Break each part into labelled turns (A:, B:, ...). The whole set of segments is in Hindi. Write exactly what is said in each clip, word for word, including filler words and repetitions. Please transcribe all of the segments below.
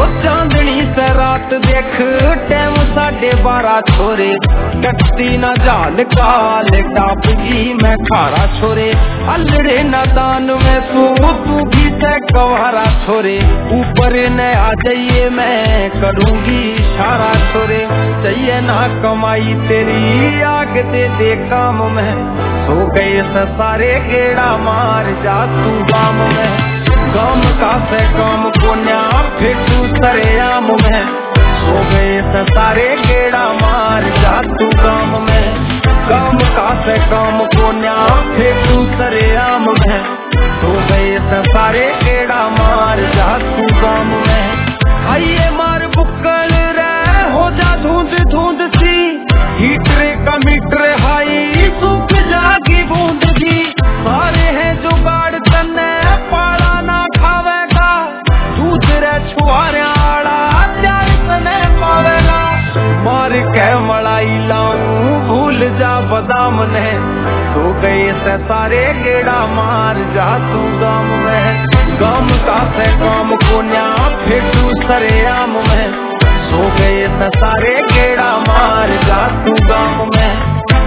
A: चांदनी से रात देख टाइम साढ़े बारह छोरे, कटती न जाल काल टाप जी मैं खारा छोरे, अलड़े न दान में सू तू भी से कवारा छोरे, ऊपर न आ जाइए मैं करूंगी इशारा छोरे, चाहिए ना कमाई तेरी आग दे दे काम में, सो गए से सारे गेड़ा मार जा तू गाम में, गाम का से काम कोन्या फिर तू सरेआम में, सो गए से सारे गेड़ा मार जा तू गाम में, गाम का से काम कोन्या फिर तू सरेआम में, सो गए से सारे गेड़ा मार जा तू गाम में। आइए मार बुक्कल रे हो जा धुंध धुंध सी, हीटर का मीटर हाई सूख जागी बूंद सी, सारे हैं जुगाड़ तन्ने पाला ना खावेगा, दूध रे छुआरे आड़ा त्यार सने पावेगा, मार के मलाई लाऊं भूल जा बदाम ने, सो गए से सारे गेड़ा मार जा तू गाम में, गाम का से काम कोन्या फिर तू सरेआम में, सो गए से सारे गेड़ा मार जा तू गाम में।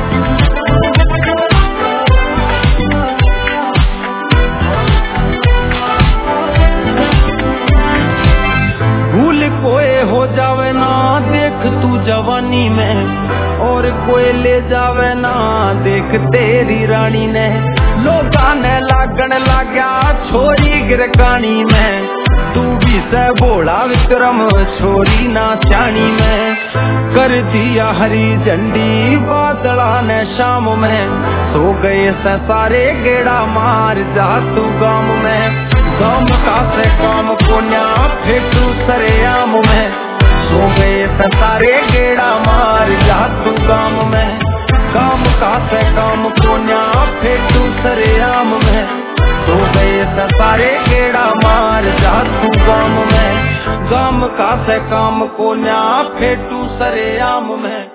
A: भूल कोई हो जावे ना देख तू जवानी में, और कोई ले जावे ना देख तेरी रानी ने, लोगा ने लागन लाग्या छोरी गिरकानी में, तू भी से बोला विक्रम छोरी ना चाणी में, कर दिया हरी झंडी बादला ने शाम में, सो गए से सारे गेड़ा मार जा तू गाम में, गाम का से काम कोन्या फिर तू सरेआम में, सो गए से सारे गेड़ा मार जा तू गाम में, गाम का से काम कोन्या फिर तू सरेआम में, सो गए से सारे गेड़ा मार जा तू गाम में, गाम का से काम कोन्या फिर तू सरेआम में।